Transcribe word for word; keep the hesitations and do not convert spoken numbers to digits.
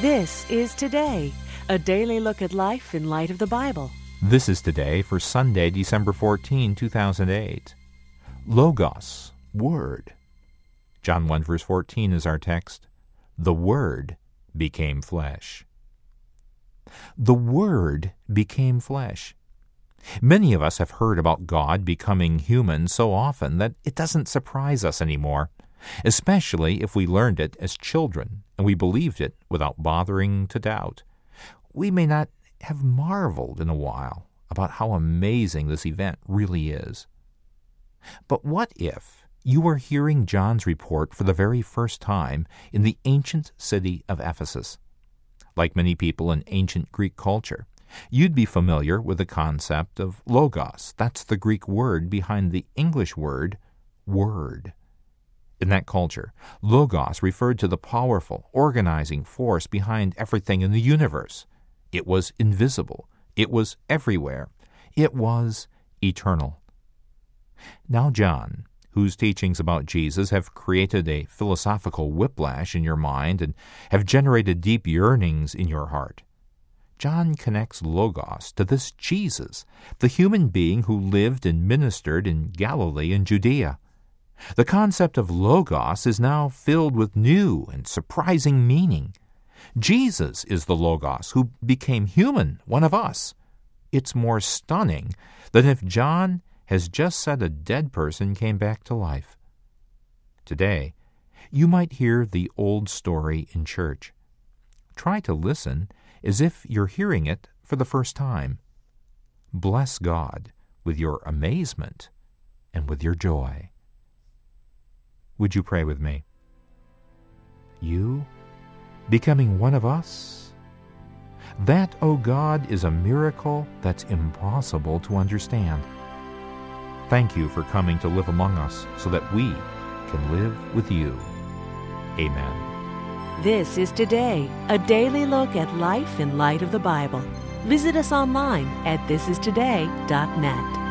This is Today, a daily look at life in light of the Bible. This is Today for Sunday, December fourteenth, two thousand eight. Logos, Word. John one verse fourteen is our text. The Word became flesh. The Word became flesh. Many of us have heard about God becoming human so often that it doesn't surprise us anymore, especially if we learned it as children and we believed it without bothering to doubt. We may not have marveled in a while about how amazing this event really is. But what if you were hearing John's report for the very first time in the ancient city of Ephesus? Like many people in ancient Greek culture, you'd be familiar with the concept of logos. That's the Greek word behind the English word, word. In that culture, logos referred to the powerful, organizing force behind everything in the universe. It was invisible. It was everywhere. It was eternal. Now John, whose teachings about Jesus have created a philosophical whiplash in your mind and have generated deep yearnings in your heart, John connects Logos to this Jesus, the human being who lived and ministered in Galilee and Judea. The concept of Logos is now filled with new and surprising meaning. Jesus is the Logos who became human, one of us. It's more stunning than if John has just said a dead person came back to life. Today, you might hear the old story in church. Try to listen as if you're hearing it for the first time. Bless God with your amazement and with your joy. Would you pray with me? You becoming one of us? That, O God, is a miracle that's impossible to understand. Thank you for coming to live among us so that we can live with you. Amen. This is Today, a daily look at life in light of the Bible. Visit us online at this is today dot net.